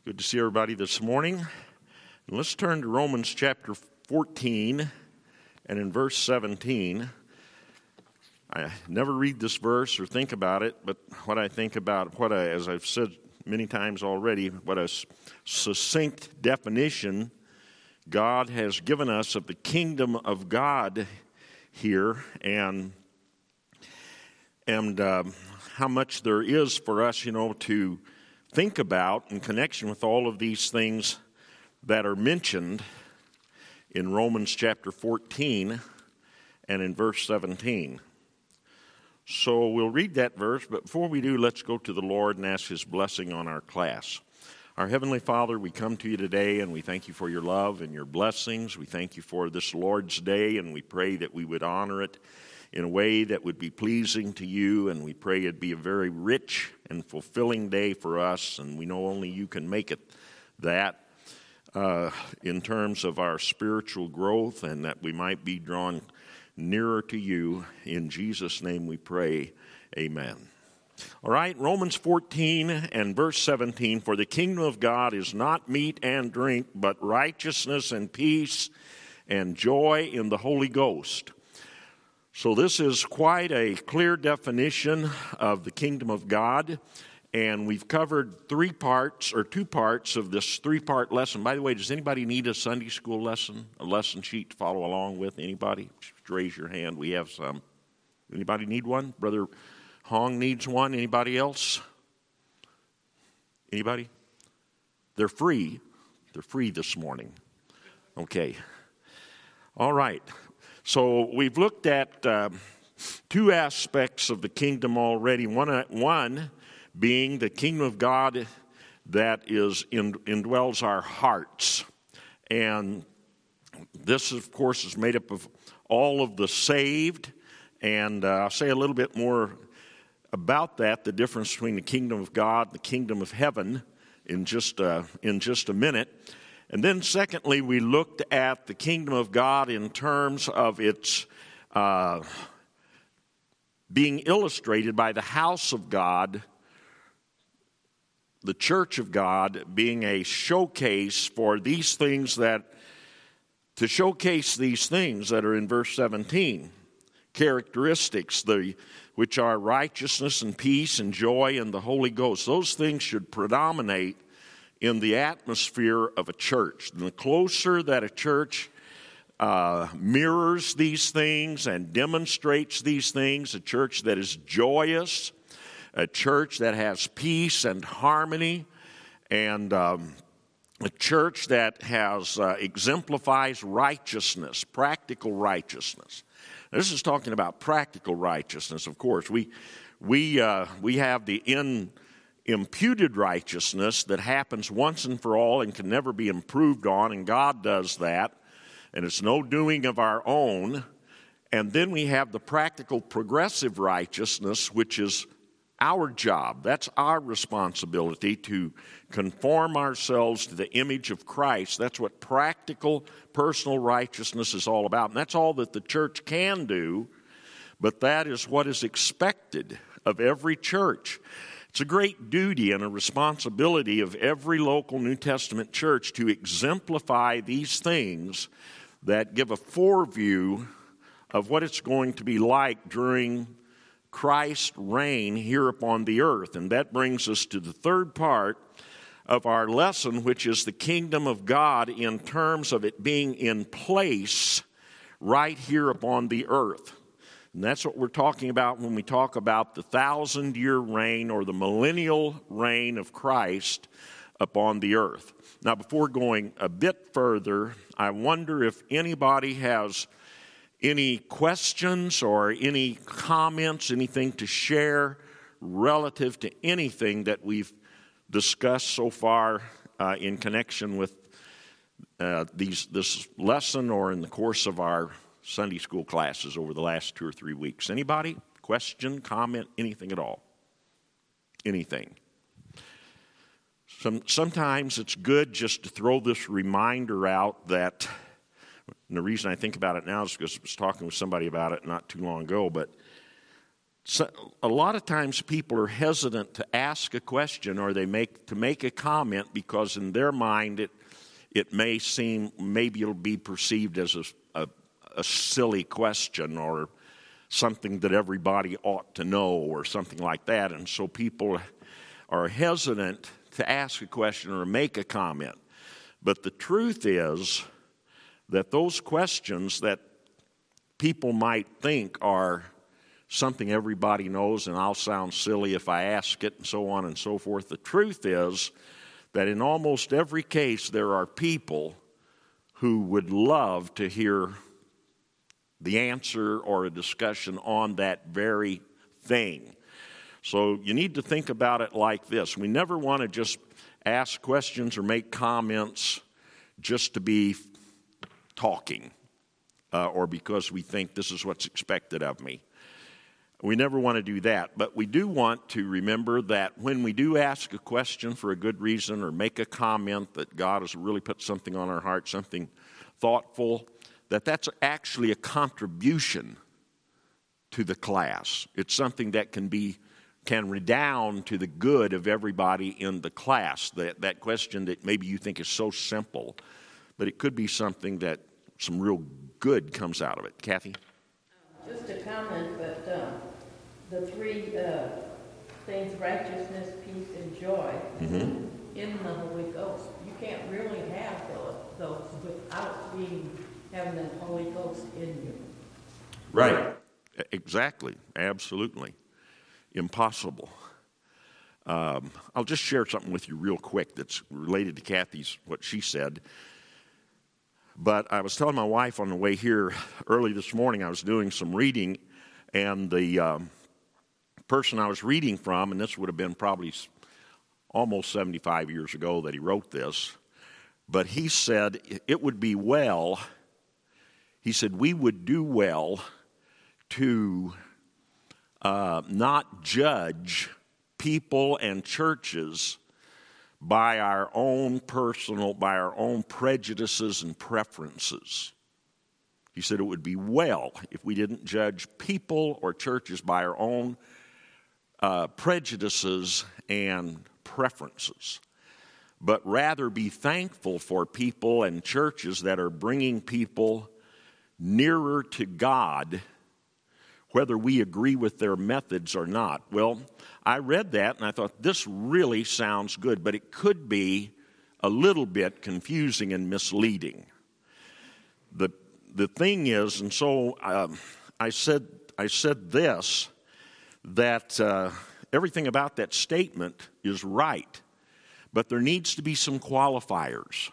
Good to see everybody this morning. And let's turn to Romans chapter 14 and in verse 17. I never read this verse or think about it, but what I think about, as I've said many times already, what a succinct definition God has given us of the kingdom of God here, and how much there is for us, to think about in connection with all of these things that are mentioned in Romans chapter 14 and in verse 17. So we'll read that verse, but before we do, let's go to the Lord and ask His blessing on our class. Our Heavenly Father, we come to you today and we thank you for your love and your blessings. We thank you for this Lord's Day, and we pray that we would honor it in a way that would be pleasing to you, and we pray it'd be a very rich and fulfilling day for us, and we know only you can make it that in terms of our spiritual growth, and that we might be drawn nearer to you. In Jesus' name we pray, amen. All right, Romans 14 and verse 17, for the kingdom of God is not meat and drink, but righteousness and peace and joy in the Holy Ghost. So this is quite a clear definition of the kingdom of God, and we've covered two parts of this three-part lesson. By the way, does anybody need a Sunday school lesson, a lesson sheet to follow along with? Anybody? Just raise your hand. We have some. Anybody need one? Brother Hong needs one. Anybody else? Anybody? They're free. They're free this morning. Okay. All right. So we've looked at two aspects of the kingdom already. One being the kingdom of God that indwells our hearts. And this, of course, is made up of all of the saved. And I'll say a little bit more about that, the difference between the kingdom of God and the kingdom of heaven in just a minute. And then secondly, we looked at the kingdom of God in terms of its being illustrated by the house of God, the church of God, being a showcase for these things that are in verse 17. Characteristics, which are righteousness and peace and joy in the Holy Ghost. Those things should predominate in the atmosphere of a church. And the closer that a church mirrors these things and demonstrates these things, a church that is joyous, a church that has peace and harmony, and a church that exemplifies righteousness, practical righteousness. This is talking about practical righteousness, of course. We have the imputed righteousness that happens once and for all and can never be improved on, and God does that, and it's no doing of our own. And then we have the practical progressive righteousness, which is our job. That's our responsibility, to conform ourselves to the image of Christ. That's what practical personal righteousness is all about. And that's all that the church can do, but that is what is expected of every church. It's a great duty and a responsibility of every local New Testament church to exemplify these things that give a foreview of what it's going to be like during Christ's reign here upon the earth. And that brings us to the third part of our lesson, which is the kingdom of God in terms of it being in place right here upon the earth. And that's what we're talking about when we talk about the 1,000-year reign or the millennial reign of Christ upon the earth. Now, before going a bit further, I wonder if anybody has any questions or any comments, anything to share relative to anything that we've discussed so far in connection with this lesson or in the course of our Sunday school classes over the last 2 or 3 weeks. Anybody? Question, comment, anything at all? Anything? Sometimes it's good just to throw this reminder out that, and the reason I think about it now is because I was talking with somebody about it not too long ago, but So a lot of times people are hesitant to ask a question or to make a comment because in their mind it may seem, maybe it'll be perceived as a silly question or something that everybody ought to know or something like that. And so people are hesitant to ask a question or make a comment. But the truth is that those questions that people might think are something everybody knows and I'll sound silly if I ask it and so on and so forth. The truth is that in almost every case there are people who would love to hear the answer or a discussion on that very thing. So you need to think about it like this. We never want to just ask questions or make comments just to be talking or because we think this is what's expected of me. We never want to do that, but we do want to remember that when we do ask a question for a good reason or make a comment that God has really put something on our heart, something thoughtful, that's actually a contribution to the class. It's something that can redound to the good of everybody in the class. That question that maybe you think is so simple, but it could be something that some real good comes out of it. Kathy? Just a comment, but the three things, righteousness, peace, and joy, in the Holy Ghost, you can't really have those without having the Holy Ghost in you. Right. Exactly. Absolutely. Impossible. I'll just share something with you real quick that's related to Kathy's, what she said. But I was telling my wife on the way here early this morning, I was doing some reading, and the person I was reading from, and this would have been probably almost 75 years ago that he wrote this, but he said it would be well, he said we would do well to not judge people and churches by our own prejudices and preferences. He said it would be well if we didn't judge people or churches by our own prejudices and preferences, but rather be thankful for people and churches that are bringing people nearer to God, whether we agree with their methods or not. Well, I read that and I thought, this really sounds good, but it could be a little bit confusing and misleading. The thing is, and so I said this, that everything about that statement is right, but there needs to be some qualifiers.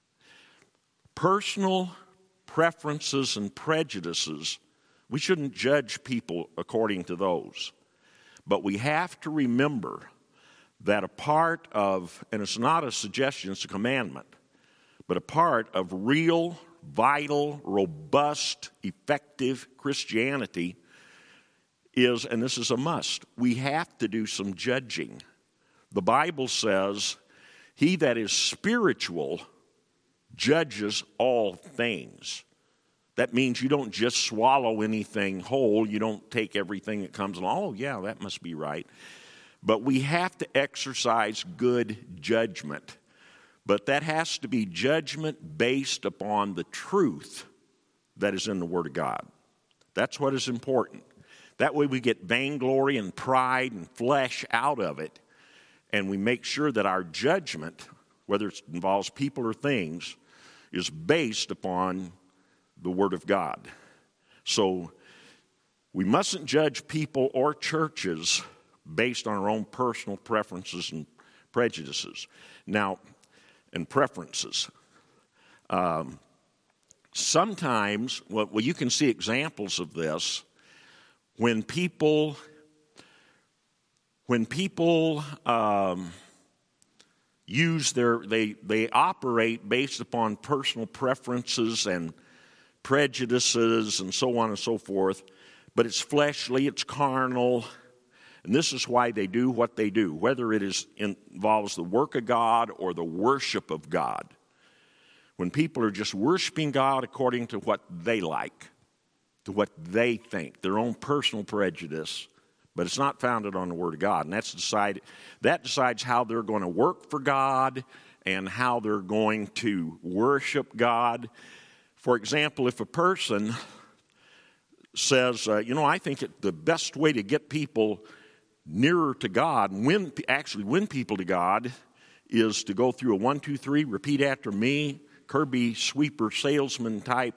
Personal preferences and prejudices, we shouldn't judge people according to those. But we have to remember that a part of, and it's not a suggestion, it's a commandment, but a part of real, vital, robust, effective Christianity is, and this is a must, we have to do some judging. The Bible says, he that is spiritual judges all things. That means you don't just swallow anything whole. You don't take everything that comes along. Oh, yeah, that must be right. But we have to exercise good judgment. But that has to be judgment based upon the truth that is in the Word of God. That's what is important. That way we get vainglory and pride and flesh out of it, and we make sure that our judgment, whether it involves people or things, is based upon the Word of God. So we mustn't judge people or churches based on our own personal preferences and prejudices. Now, and preferences. Sometimes, well, you can see examples of this when people use they operate based upon personal preferences and prejudices and so on and so forth, but it's fleshly, it's carnal, and this is why they do what they do, whether it involves the work of God or the worship of God. When people are just worshiping God according to what they like, to what they think, their own personal prejudice, but it's not founded on the Word of God. And that decides how they're going to work for God and how they're going to worship God. For example, if a person says, I think the best way to get people nearer to God, win people to God, is to go through a 1, 2, 3, repeat after me, Kirby sweeper salesman type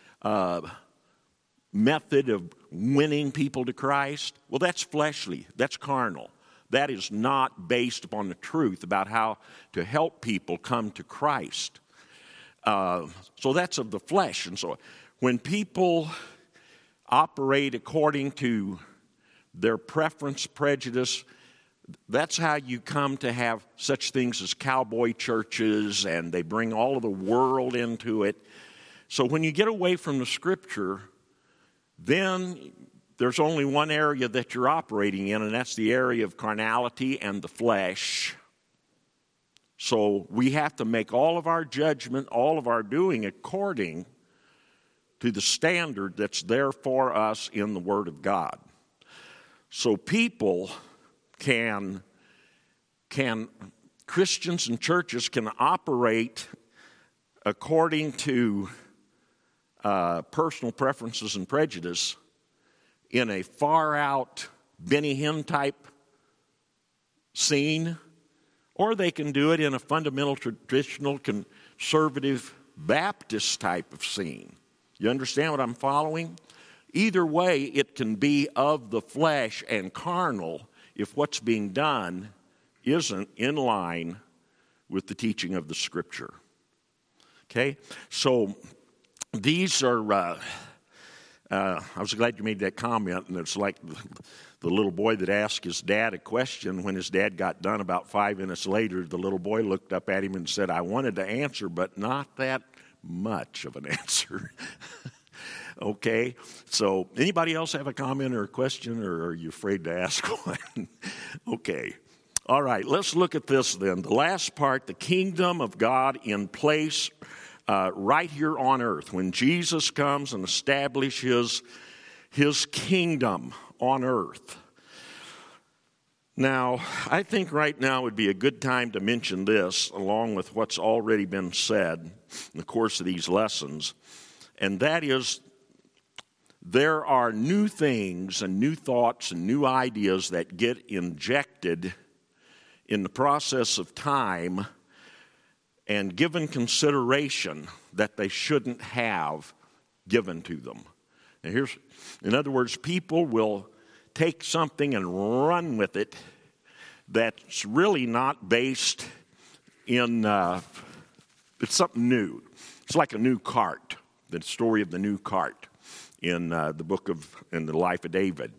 method of winning people to Christ. Well, that's fleshly. That's carnal. That is not based upon the truth about how to help people come to Christ. So that's of the flesh. And so when people operate according to their preference, prejudice, that's how you come to have such things as cowboy churches, and they bring all of the world into it. So when you get away from the Scripture, then there's only one area that you're operating in, and that's the area of carnality and the flesh. So we have to make all of our judgment, all of our doing according to the standard that's there for us in the Word of God. So people Christians and churches can operate according to personal preferences and prejudice in a far-out Benny Hinn type scene, or they can do it in a fundamental, traditional, conservative Baptist type of scene. You understand what I'm following? Either way, it can be of the flesh and carnal if what's being done isn't in line with the teaching of the Scripture. Okay? So these are, I was glad you made that comment, and it's like the little boy that asked his dad a question. When his dad got done about 5 minutes later, the little boy looked up at him and said, "I wanted to answer, but not that much of an answer." Okay, so anybody else have a comment or a question, or are you afraid to ask one? Okay, all right, let's look at this then. The last part, the kingdom of God in place right here on earth. When Jesus comes and establishes his kingdom on earth. Now, I think right now would be a good time to mention this, along with what's already been said in the course of these lessons, and that is, there are new things and new thoughts and new ideas that get injected in the process of time and given consideration that they shouldn't have given to them. Now in other words, people will take something and run with it that's really not based in, it's something new. It's like a new cart, the story of the new cart in the life of David.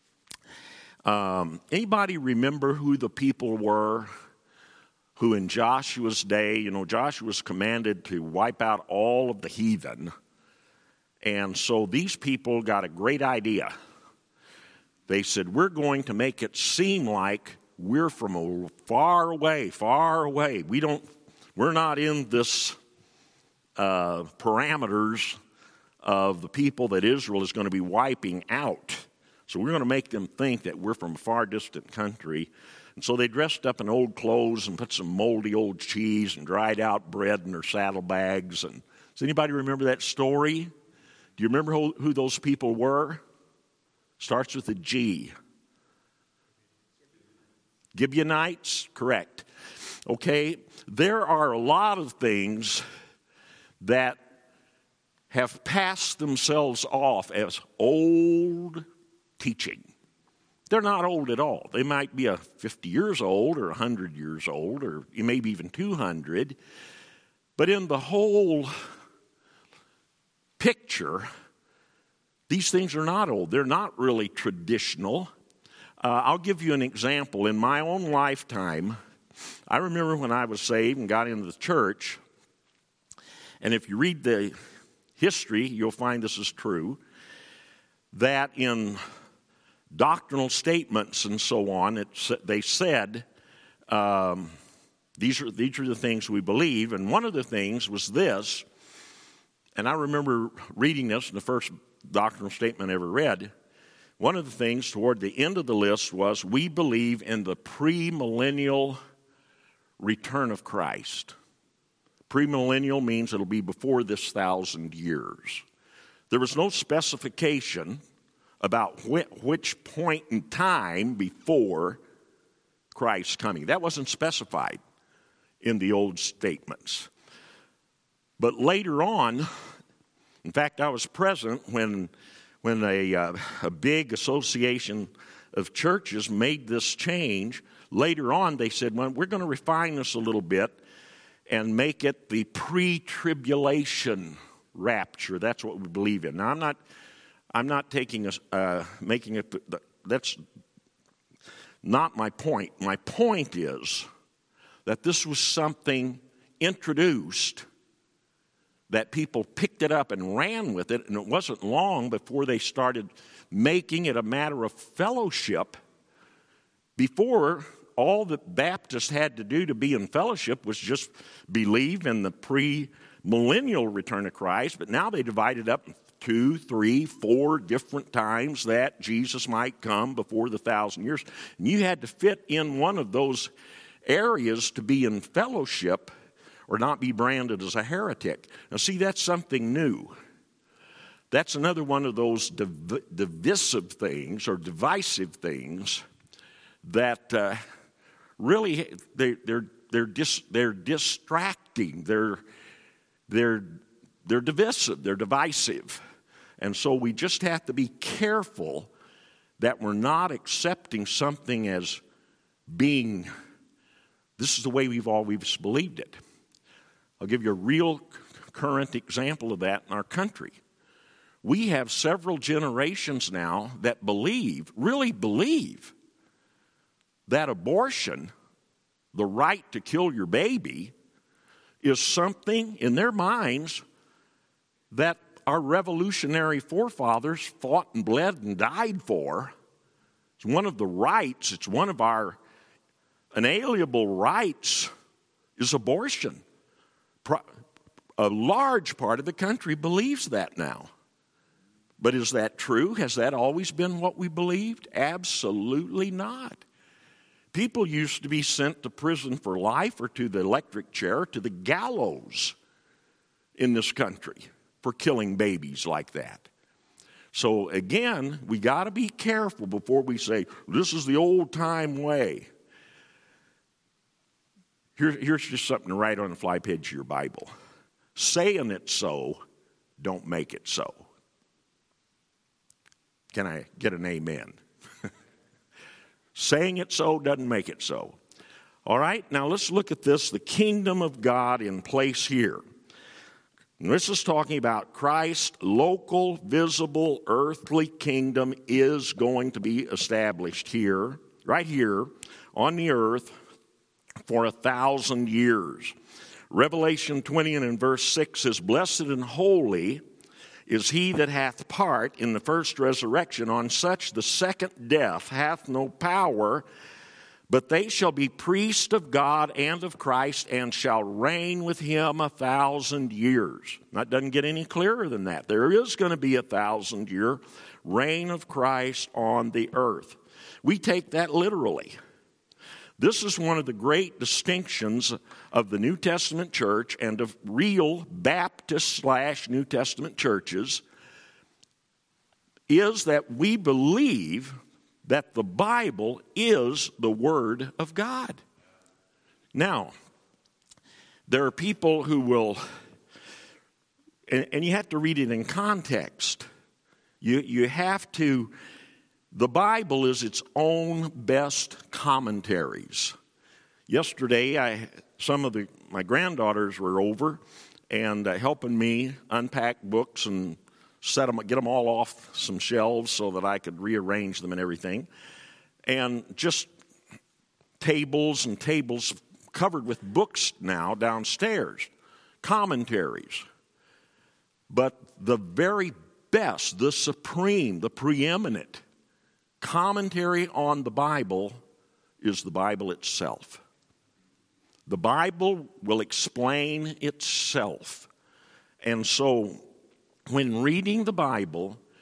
Anybody remember who the people were who in Joshua's day, Joshua was commanded to wipe out all of the heathen. And so these people got a great idea. They said, we're going to make it seem like we're from far away. We're not in this parameters of the people that Israel is going to be wiping out. So we're going to make them think that we're from a far distant country. And so they dressed up in old clothes and put some moldy old cheese and dried out bread in their saddlebags. And does anybody remember that story? Do you remember who those people were? Starts with a G. Gibeonites? Correct. Okay, there are a lot of things that have passed themselves off as old teaching. They're not old at all. They might be 50 years old or 100 years old or maybe even 200. But in the whole picture, these things are not old. They're not really traditional. I'll give you an example. In my own lifetime, I remember when I was saved and got into the church, and if you read the history, you'll find this is true, that in doctrinal statements and so on, they said, these are the things we believe, and one of the things was this, and I remember reading this in the first doctrinal statement I ever read, one of the things toward the end of the list was we believe in the premillennial return of Christ. Premillennial means it'll be before this 1,000 years. There was no specification about which point in time before Christ's coming. That wasn't specified in the old statements. But later on, in fact, I was present when a big association of churches made this change. Later on, they said, well, we're going to refine this a little bit and make it the pre-tribulation rapture. That's what we believe in. Now, I'm not taking making it. That's not my point. My point is that this was something introduced that people picked it up and ran with it, and it wasn't long before they started making it a matter of fellowship. Before, all that Baptists had to do to be in fellowship was just believe in the pre-millennial return of Christ, but now they divide it up 2, 3, 4 different times that Jesus might come before the 1,000 years. And you had to fit in one of those areas to be in fellowship or not be branded as a heretic. Now, see, that's something new. That's another one of those divisive things or divisive things that really they're distracting. They're divisive. They're divisive. And so we just have to be careful that we're not accepting something as being, this is the way we've always believed it. I'll give you a real current example of that in our country. We have several generations now that really believe, that abortion, the right to kill your baby, is something in their minds that our revolutionary forefathers fought and bled and died for. It's one of the rights, it's one of our inalienable rights is abortion. A large part of the country believes that now. But is that true? Has that always been what we believed? Absolutely not. People used to be sent to prison for life or to the electric chair, to the gallows in this country for killing babies like that. So again, we got to be careful before we say, this is the old-time way. Here's just something to write on the fly page of your Bible. Saying it so, don't make it so. Can I get an amen? Saying it so doesn't make it so. All right, now let's look at this, the kingdom of God in place here. And this is talking about Christ's local, visible, earthly kingdom is going to be established here, right here on the earth for 1,000 years. Revelation 20 and in verse 6 says, blessed and holy is he that hath part in the first resurrection. On such the second death hath no power, but they shall be priests of God and of Christ, and shall reign with him 1,000 years. That doesn't get any clearer than that. There is going to be 1,000-year reign of Christ on the earth. We take that literally. This is one of the great distinctions of the New Testament church and of real Baptist/New Testament churches, is that we believe that the Bible is the Word of God. Now, there are people who will, and you have to read it in context. You have to. The Bible is its own best commentaries. Yesterday, my granddaughters were over and helping me unpack books and get them all off some shelves so that I could rearrange them and everything. And just tables and tables covered with books now downstairs, commentaries. But the very best, the supreme, the preeminent commentary on the Bible is the Bible itself. The Bible will explain itself. And so, when reading the Bible,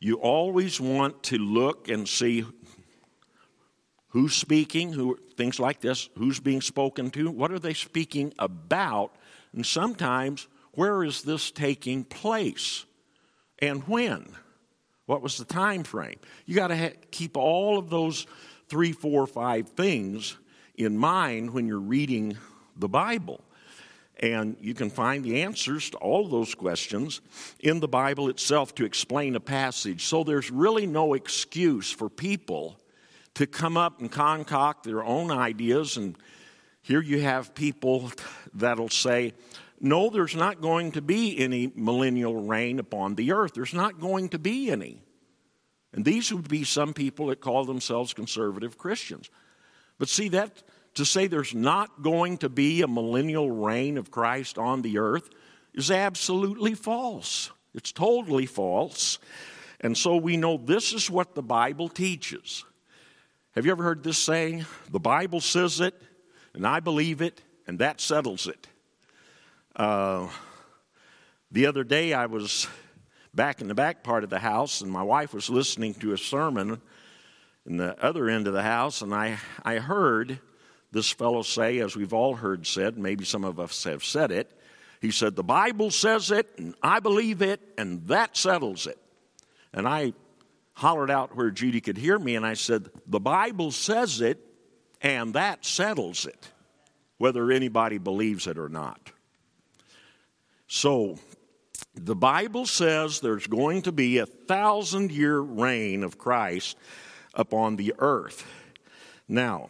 You always want to look and see who's speaking, things like this, who's being spoken to, what are they speaking about, and sometimes where is this taking place and when? What was the time frame? You got to keep all of those 3, 4, 5 things in mind when you're reading the Bible. And you can find the answers to all of those questions in the Bible itself to explain a passage. So there's really no excuse for people to come up and concoct their own ideas. And here you have people that'll say, no, there's not going to be any millennial reign upon the earth. There's not going to be any. And these would be some people that call themselves conservative Christians. But see, that to say there's not going to be a millennial reign of Christ on the earth is absolutely false. It's totally false. And so we know this is what the Bible teaches. Have you ever heard this saying? The Bible says it, and I believe it, and that settles it. The other day I was back in the back part of the house, and my wife was listening to a sermon in the other end of the house, and I heard this fellow say, as we've all heard said, maybe some of us have said it, he said, the Bible says it, and I believe it, and that settles it. And I hollered out where Judy could hear me, and I said, the Bible says it, and that settles it, whether anybody believes it or not. So, the Bible says there's going to be 1,000-year reign of Christ upon the earth. Now,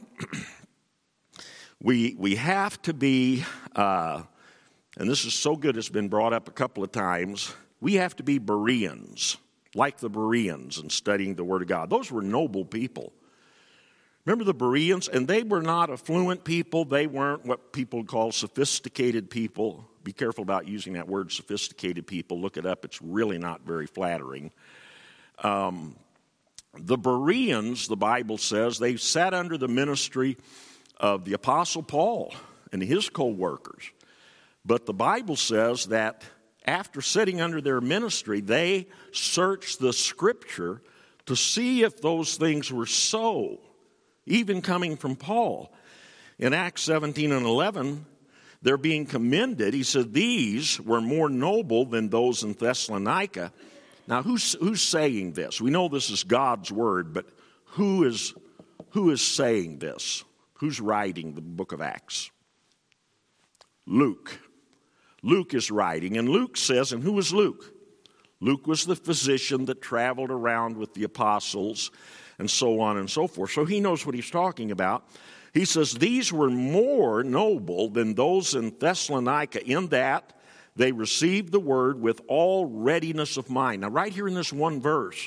we have to be, and this is so good it's been brought up a couple of times, we have to be Bereans, like the Bereans in studying the Word of God. Those were noble people. Remember the Bereans? And they were not affluent people. They weren't what people call sophisticated people. Be careful about using that word, sophisticated people. Look it up. It's really not very flattering. The Bereans, the Bible says, they sat under the ministry of the Apostle Paul and his co-workers. But the Bible says that after sitting under their ministry, they searched the Scripture to see if those things were so, even coming from Paul. In Acts 17 and 11, they're being commended. He said, these were more noble than those in Thessalonica. Now, who's saying this? We know this is God's word, but who is saying this? Who's writing the book of Acts? Luke. Luke is writing, and Luke says, and who was Luke? Luke was the physician that traveled around with the apostles and so on and so forth. So he knows what he's talking about. He says, these were more noble than those in Thessalonica in that they received the word with all readiness of mind. Now, right here in this one verse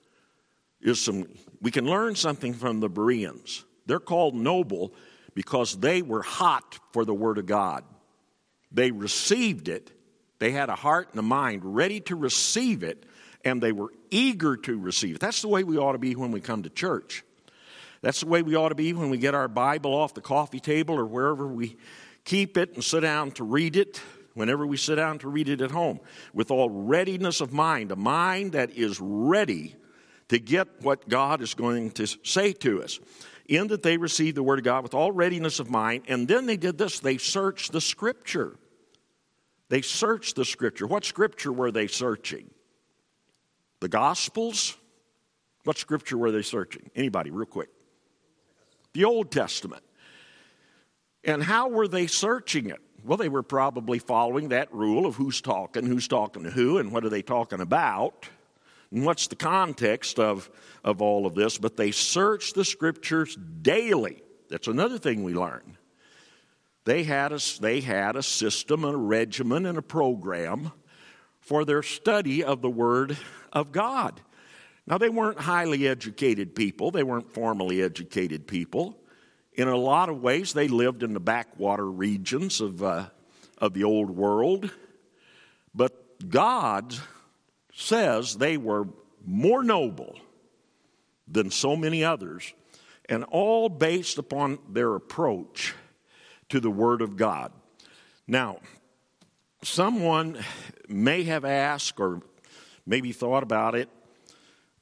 we can learn something from the Bereans. They're called noble because they were hot for the word of God. They received it. They had a heart and a mind ready to receive it, and they were eager to receive it. That's the way we ought to be when we come to church. That's the way we ought to be when we get our Bible off the coffee table or wherever we keep it and sit down to read it, whenever we sit down to read it at home, with all readiness of mind, a mind that is ready to get what God is going to say to us. In that they received the word of God with all readiness of mind, and then they did this, they searched the Scripture. They searched the Scripture. What Scripture were they searching? The Gospels? What Scripture were they searching? Anybody, real quick. The Old Testament. And how were they searching it? Well, they were probably following that rule of who's talking to who, and what are they talking about, and what's the context of all of this. But they searched the Scriptures daily. That's another thing we learn. They had a system, and a regimen, and a program for their study of the Word of God. Now, they weren't highly educated people. They weren't formally educated people. In a lot of ways, they lived in the backwater regions of the old world. But God says they were more noble than so many others, and all based upon their approach to the Word of God. Now, someone may have asked or maybe thought about it,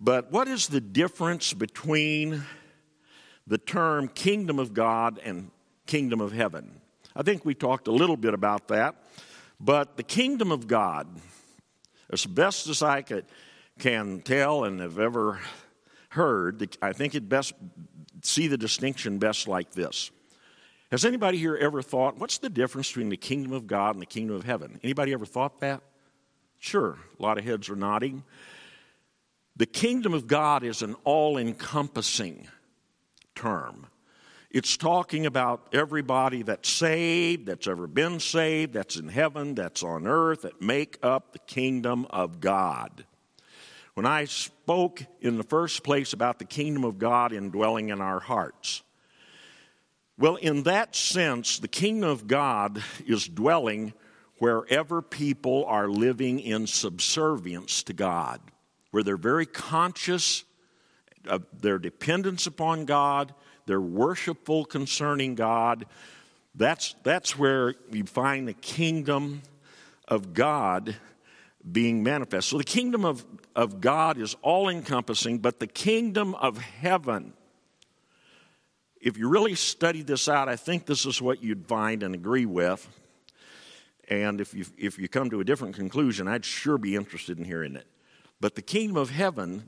But what is the difference between the term kingdom of God and kingdom of heaven? I think we talked a little bit about that. But the kingdom of God, as best as I can tell and have ever heard, I think it best see the distinction best like this. Has anybody here ever thought, what's the difference between the kingdom of God and the kingdom of heaven? Anybody ever thought that? Sure, a lot of heads are nodding. The kingdom of God is an all-encompassing term. It's talking about everybody that's saved, that's ever been saved, that's in heaven, that's on earth, that make up the kingdom of God. When I spoke in the first place about the kingdom of God indwelling in our hearts, well, in that sense, the kingdom of God is dwelling wherever people are living in subservience to God, where they're very conscious of their dependence upon God, they're worshipful concerning God. That's where you find the kingdom of God being manifest. So the kingdom of God is all-encompassing, but the kingdom of heaven, if you really study this out, I think this is what you'd find and agree with. And if you come to a different conclusion, I'd sure be interested in hearing it. But the kingdom of heaven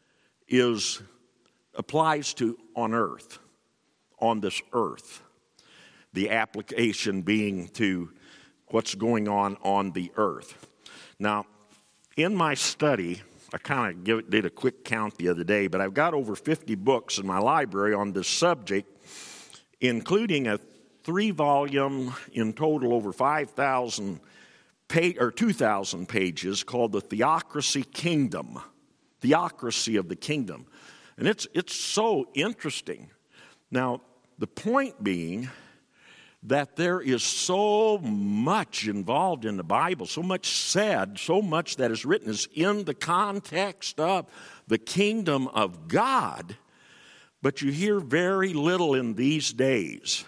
applies to on earth, on this earth. The application being to what's going on the earth. Now, in my study, I kind of did a quick count the other day, but I've got over 50 books in my library on this subject, including a 3-volume, in total over 5,000 or 2,000 pages, called The Theocracy Kingdom, Theocracy of the Kingdom. And it's so interesting. Now, the point being that there is so much involved in the Bible, so much said, so much that is written is in the context of the kingdom of God, but you hear very little in these days.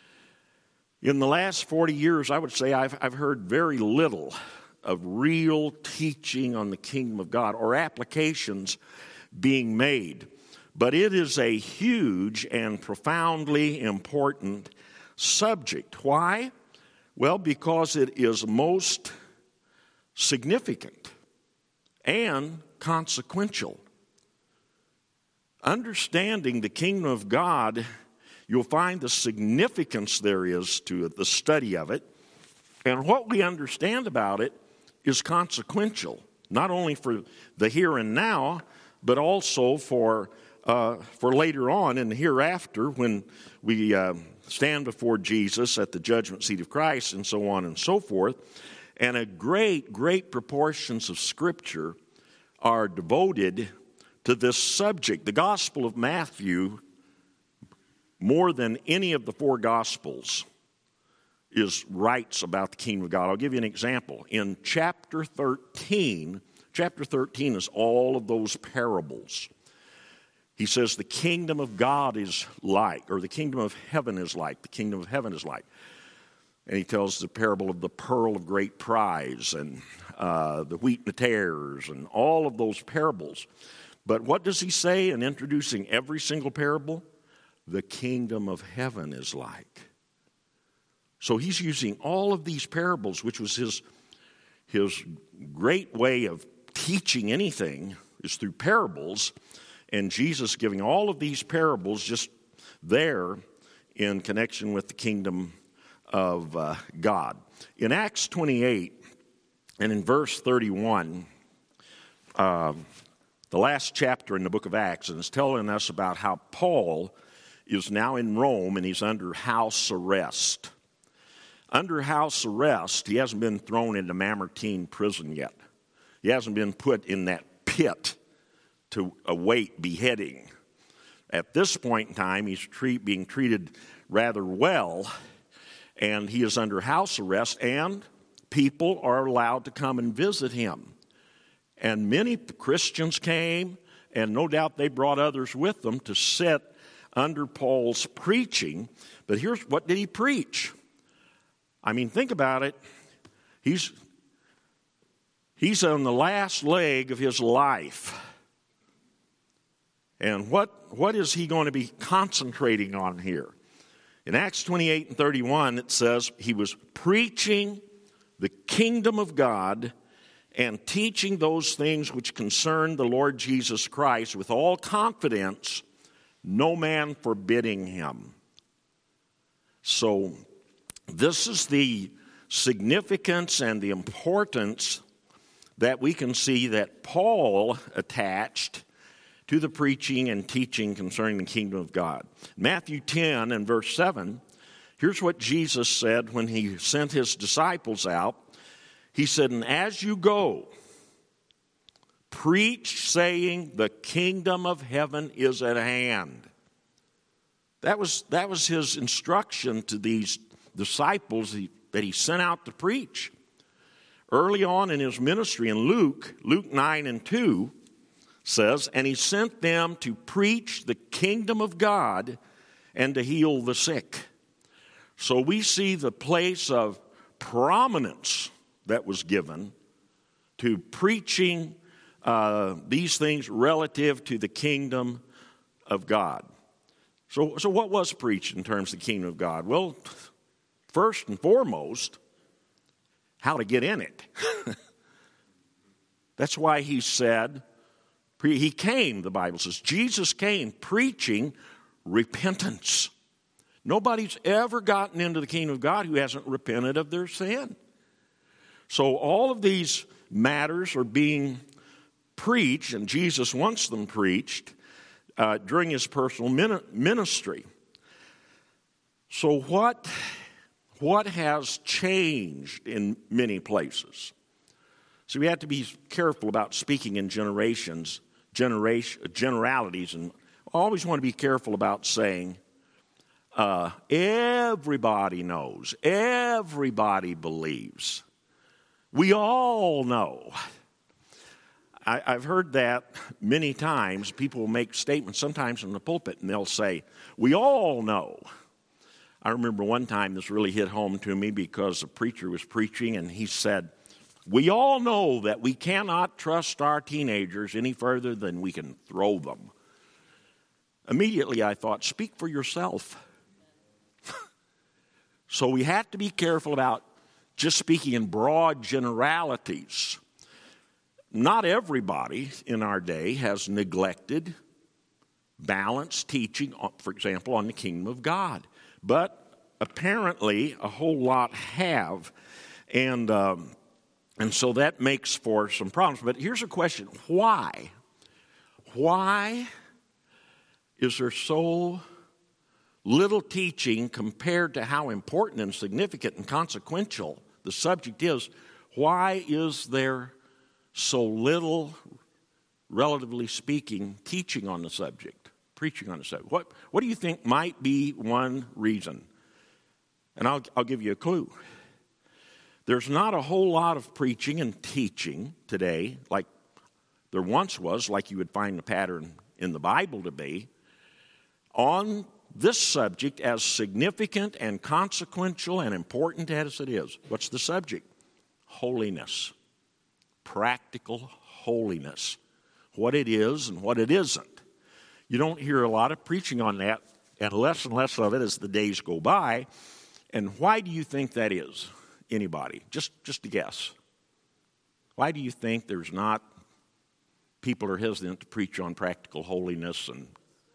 In the last 40 years, I would say I've heard very little of real teaching on the kingdom of God or applications being made. But it is a huge and profoundly important subject. Why? Well, because it is most significant and consequential. Understanding the kingdom of God, you'll find the significance there is to the study of it. And what we understand about it is consequential, not only for the here and now, but also for later on in the hereafter when we stand before Jesus at the judgment seat of Christ and so on and so forth. And a great proportions of Scripture are devoted to this subject. The Gospel of Matthew, more than any of the 4 Gospels, is writes about the kingdom of God. I'll give you an example. In chapter 13 is all of those parables. He says the kingdom of God is like, or the kingdom of heaven is like, the kingdom of heaven is like. And he tells the parable of the pearl of great price and the wheat and the tares and all of those parables. But what does he say in introducing every single parable? The kingdom of heaven is like. So he's using all of these parables, which was his great way of teaching anything, is through parables. And Jesus giving all of these parables just there in connection with the kingdom of God. In Acts 28 and in verse 31, the last chapter in the book of Acts, and it's telling us about how Paul is now in Rome and he's under house arrest. Under house arrest, he hasn't been thrown into Mamertine prison yet. He hasn't been put in that pit to await beheading. At this point in time, he's being treated rather well, and he is under house arrest, and people are allowed to come and visit him. And many Christians came, and no doubt they brought others with them to sit under Paul's preaching. But here's what did he preach? I mean, think about it. He's on the last leg of his life. And what is he going to be concentrating on here? In Acts 28 and 31, it says he was preaching the kingdom of God and teaching those things which concern the Lord Jesus Christ with all confidence, no man forbidding him. So this is the significance and the importance that we can see that Paul attached to the preaching and teaching concerning the kingdom of God. Matthew 10 and verse 7, here's what Jesus said when he sent his disciples out. He said, "And as you go, preach, saying, the kingdom of heaven is at hand." That was his instruction to these disciples that he sent out to preach. Early on in his ministry in Luke 9 and 2 says, "And he sent them to preach the kingdom of God and to heal the sick." So we see the place of prominence that was given to preaching these things relative to the kingdom of God. So what was preached in terms of the kingdom of God? Well, first and foremost, how to get in it. That's why he said, he came, the Bible says, Jesus came preaching repentance. Nobody's ever gotten into the kingdom of God who hasn't repented of their sin. So all of these matters are being preached, and Jesus wants them preached during his personal ministry. So what has changed in many places? So we have to be careful about speaking in generalities, and always want to be careful about saying, everybody knows, everybody believes. We all know. I've heard that many times. People will make statements sometimes in the pulpit, and they'll say, we all know. I remember one time this really hit home to me because a preacher was preaching, and he said, we all know that we cannot trust our teenagers any further than we can throw them. Immediately I thought, speak for yourself. So we have to be careful about just speaking in broad generalities. Not everybody in our day has neglected balanced teaching, for example, on the kingdom of God. But apparently a whole lot have. And so that makes for some problems. But here's a question. Why? Why is there so little teaching compared to how important and significant and consequential the subject is? Why is there so little, relatively speaking, teaching on the subject, preaching on the subject? What do you think might be one reason? And I'll give you a clue. There's not a whole lot of preaching and teaching today like there once was, like you would find the pattern in the Bible to be, on this subject as significant and consequential and important as it is. What's the subject? Holiness. Practical holiness. What it is and what it isn't. You don't hear a lot of preaching on that, and less of it as the days go by. And why do you think that is? Anybody? Just a guess. Why do you think there's not, people are hesitant to preach on practical holiness and,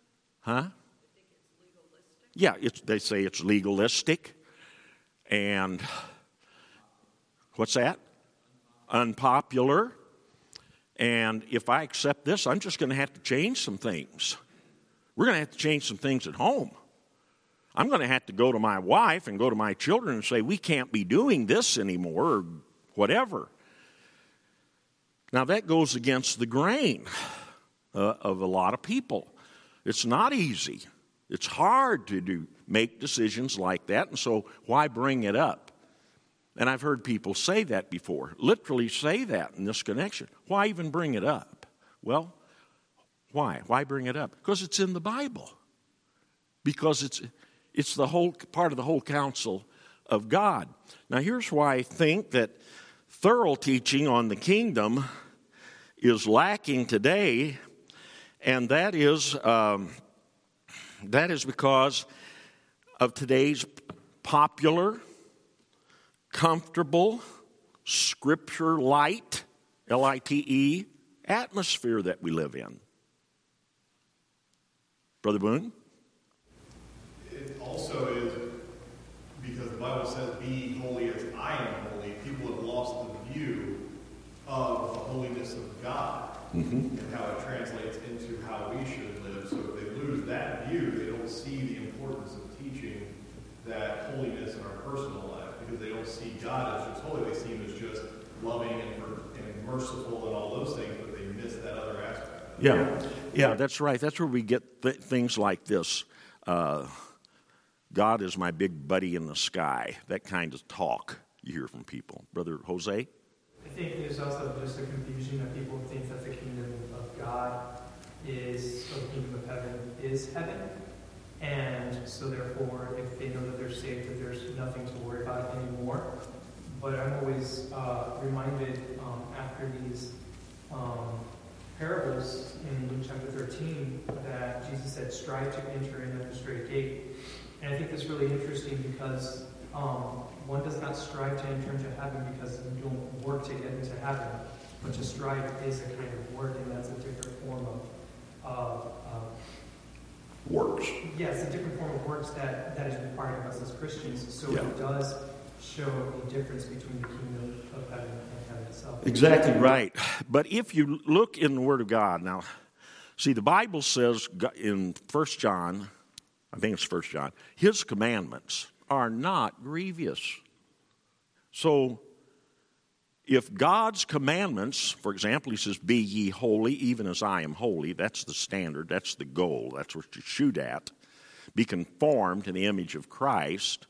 Yeah, they say it's legalistic. And what's that? Unpopular. And if I accept this, I'm just going to have to change some things. We're going to have to change some things at home. I'm going to have to go to my wife and go to my children and say, we can't be doing this anymore, or whatever. Now, that goes against the grain of a lot of people. It's not easy. It's hard to make decisions like that, and so why bring it up? And I've heard people say that before, literally say that in this connection. Why even bring it up? Well, why? Why bring it up? Because it's in the Bible. Because it's the whole part of the whole counsel of God. Now, here's why I think that thorough teaching on the kingdom is lacking today, And that is because of today's popular, comfortable, scripture light, L-I-T-E, atmosphere that we live in. Brother Boone? It also is because the Bible says, be holy as I am holy. People have lost the view of the holiness of God and how it translates into how we should live. So if they lose that view, they don't see the importance of teaching that holiness in our personal life, because they don't see God as just holy. They see him as just loving and merciful and all those things, but they miss that other aspect. Yeah, that's right. That's where we get things like this. God is my big buddy in the sky. That kind of talk you hear from people. Brother Jose? I think there's also just a confusion that people think that the kingdom of God is, or the kingdom of heaven is heaven. And so therefore, if they know that they're saved, that there's nothing to worry about anymore. But I'm always reminded after these parables in Luke chapter 13 that Jesus said, strive to enter in at the straight gate. And I think that's really interesting because one does not strive to enter into heaven because you don't work to get into heaven, but to strive is a kind of work, and that's a different form of works. Yes, a different form of works that is required of us as Christians. So it does show a difference between the kingdom of heaven and heaven itself. Exactly right. But if you look in the Word of God, now, see, the Bible says in 1 John, I think it's 1 John, his commandments are not grievous. So, if God's commandments, for example, he says, be ye holy, even as I am holy, that's the standard, that's the goal, that's what you shoot at. Be conformed to the image of Christ.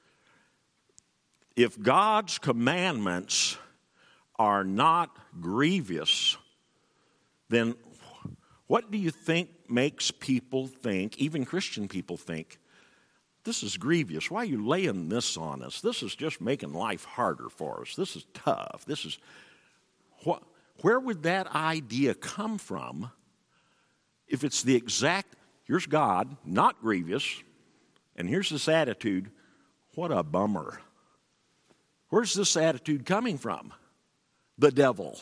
If God's commandments are not grievous, then what do you think makes people think, even Christian people think, this is grievous. Why are you laying this on us? This is just making life harder for us. This is tough. This is where would that idea come from if it's the exact, here's God, not grievous, and here's this attitude, what a bummer. Where's this attitude coming from? The devil.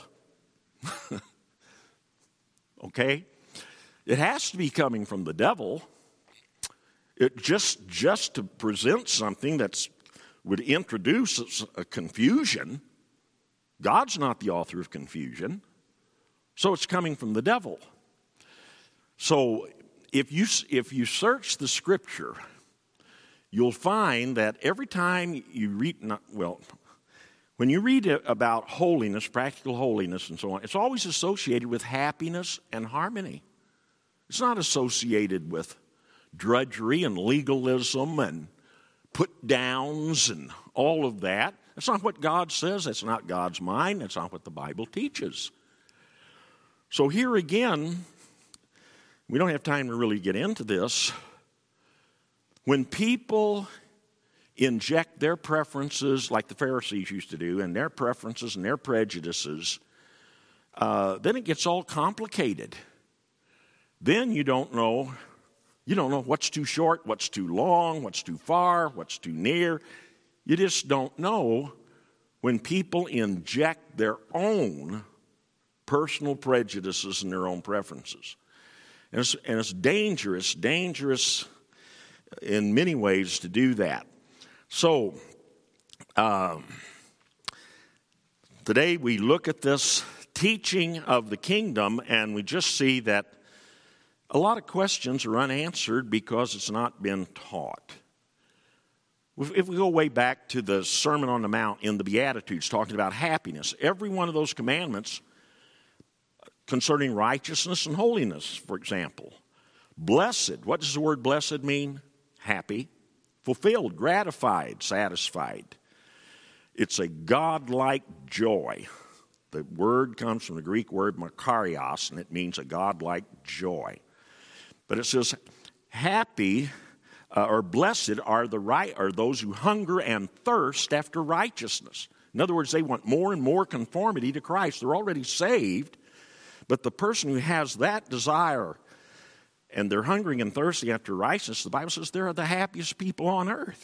Okay? It has to be coming from the devil. It just to present something that would introduce a confusion. God's not the author of confusion, so it's coming from the devil. So if you search the Scripture, you'll find that every time you read, when you read about holiness, practical holiness, and so on, it's always associated with happiness and harmony. It's not associated with drudgery and legalism and put downs and all of that. That's not what God says. That's not God's mind. That's not what the Bible teaches. So here again, we don't have time to really get into this. When people inject their preferences, like the Pharisees used to do, and their preferences and their prejudices, then it gets all complicated. Then you don't know what's too short, what's too long, what's too far, what's too near. You just don't know when people inject their own personal prejudices and their own preferences. And it's dangerous in many ways to do that. So, today we look at this teaching of the kingdom, and we just see that a lot of questions are unanswered because it's not been taught. If we go way back to the Sermon on the Mount in the Beatitudes, talking about happiness, every one of those commandments concerning righteousness and holiness, for example. Blessed, what does the word blessed mean? Happy, fulfilled, gratified, satisfied. It's a godlike joy. The word comes from the Greek word makarios, and it means a godlike joy. But it says, happy or blessed are those who hunger and thirst after righteousness. In other words, they want more and more conformity to Christ. They're already saved, but the person who has that desire and they're hungry and thirsty after righteousness, the Bible says they're the happiest people on earth.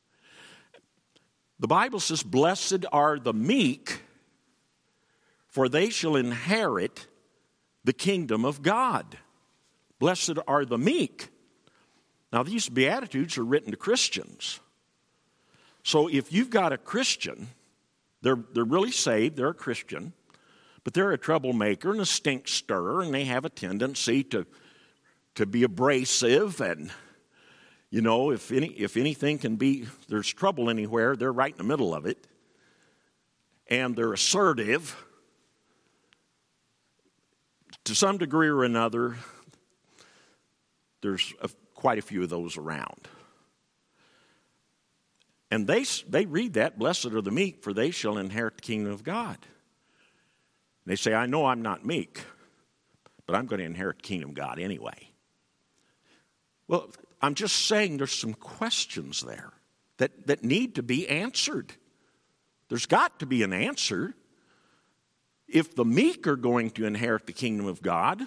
The Bible says, blessed are the meek, for they shall inherit the kingdom of God. Blessed are the meek. Now, these Beatitudes are written to Christians. So if you've got a Christian, they're really saved, they're a Christian, but they're a troublemaker and a stink stirrer, and they have a tendency to be abrasive, and, you know, if anything can be, there's trouble anywhere, they're right in the middle of it. And they're assertive. To some degree or another, there's quite a few of those around. And they read that, blessed are the meek, for they shall inherit the kingdom of God. And they say, I know I'm not meek, but I'm going to inherit the kingdom of God anyway. Well, I'm just saying there's some questions there that need to be answered. There's got to be an answer. If the meek are going to inherit the kingdom of God,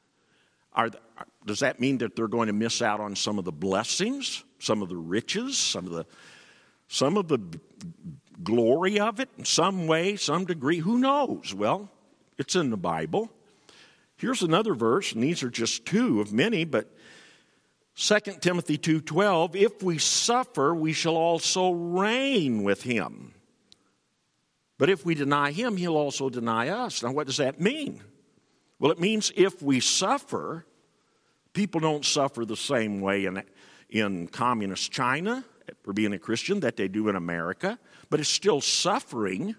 does that mean that they're going to miss out on some of the blessings, some of the riches, some of the glory of it in some way, some degree? Who knows? Well, it's in the Bible. Here's another verse, and these are just two of many, but 2 Timothy 2:12, if we suffer, we shall also reign with him. But if we deny him, he'll also deny us. Now, what does that mean? Well, it means if we suffer, people don't suffer the same way in communist China for being a Christian that they do in America, but it's still suffering.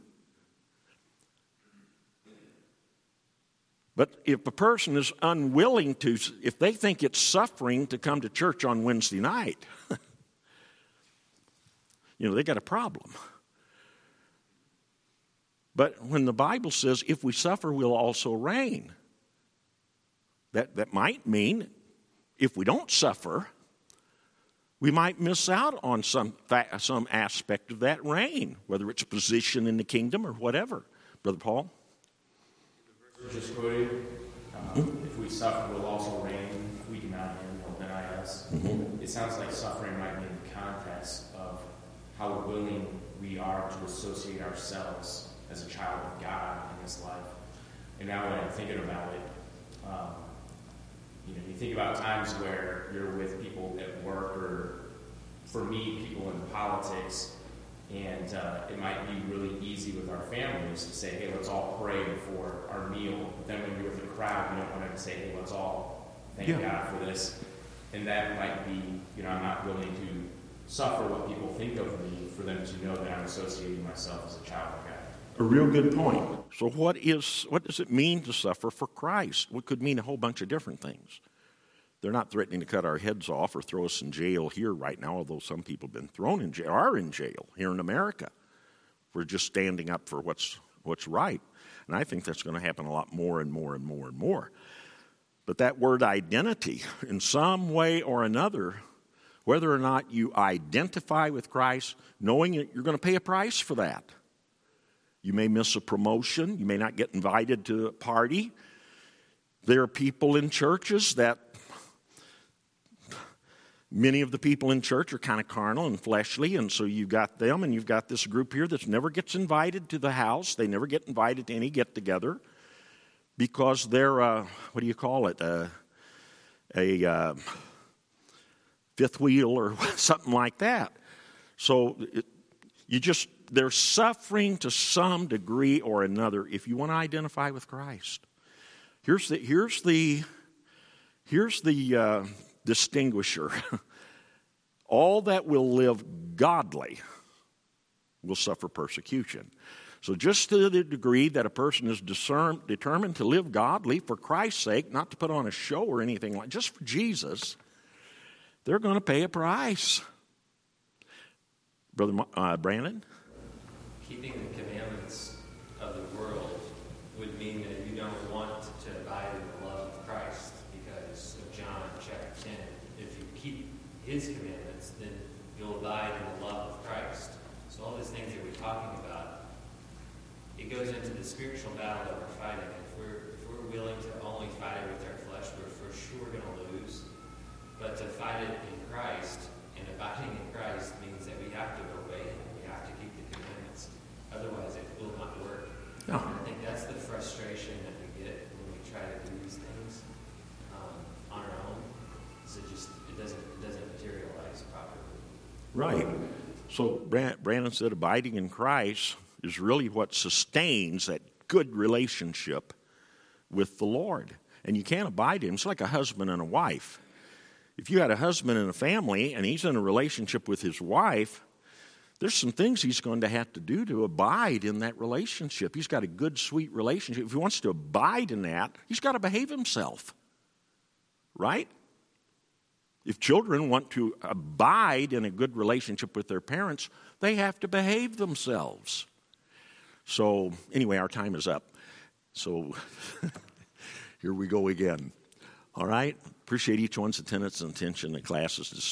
But if a person is unwilling to, if they think it's suffering to come to church on Wednesday night, they got a problem. But when the Bible says, if we suffer, we'll also reign, that might mean if we don't suffer, we might miss out on some aspect of that reign, whether it's a position in the kingdom or whatever. Brother Paul? Just quoted, if we suffer, we'll also reign. If we deny him, he'll deny us. Mm-hmm. It sounds like suffering might be in the context of how willing we are to associate ourselves as a child of God in this life. And now when I'm thinking about it, you think about times where you're with people at work, or for me, people in politics, and it might be really easy with our families to say, hey, let's all pray before our meal. But then when you're with a crowd, you don't want to say, hey, let's all thank God for this. And that might be, I'm not willing to suffer what people think of me for them to know that I'm associating myself as a child of God. A real good point. So what does it mean to suffer for Christ? It could mean a whole bunch of different things. They're not threatening to cut our heads off or throw us in jail here right now, although some people have been thrown in jail, are in jail here in America for just standing up for what's right. And I think that's going to happen a lot more and more and more and more. But that word identity, in some way or another, whether or not you identify with Christ, knowing that you're going to pay a price for that. You may miss a promotion. You may not get invited to a party. There are people in churches that many of the people in church are kind of carnal and fleshly, and so you've got them, and you've got this group here that never gets invited to the house. They never get invited to any get-together because they're, what do you call it, a fifth wheel or something like that. So they're suffering to some degree or another if you want to identify with Christ. Here's the distinguisher. All that will live godly will suffer persecution. So just to the degree that a person is determined to live godly for Christ's sake, not to put on a show or anything like, just for Jesus, they're going to pay a price. Brother Brandon? Keeping the commandments of the world would mean that you don't want to abide in the love of Christ because of John chapter 10. If you keep his commandments, then you'll abide in the love of Christ. So all these things that we're talking about, it goes into the spiritual battle that we're fighting. If we're willing to only fight it with our flesh, we're for sure going to lose. But to fight it in Christ, and abiding in Christ means that we have to obey Him. We have to keep the commandments. Otherwise, it will not work. No. And I think that's the frustration that we get when we try to do these things on our own. So it doesn't materialize properly. Right. So Brandon said abiding in Christ is really what sustains that good relationship with the Lord. And you can't abide in him. It's like a husband and a wife. If you had a husband and a family and he's in a relationship with his wife, there's some things he's going to have to do to abide in that relationship. He's got a good, sweet relationship. If he wants to abide in that, he's got to behave himself. Right? If children want to abide in a good relationship with their parents, they have to behave themselves. So, anyway, our time is up. So, here we go again. All right? Appreciate each one's attendance and attention. The class is dismissed.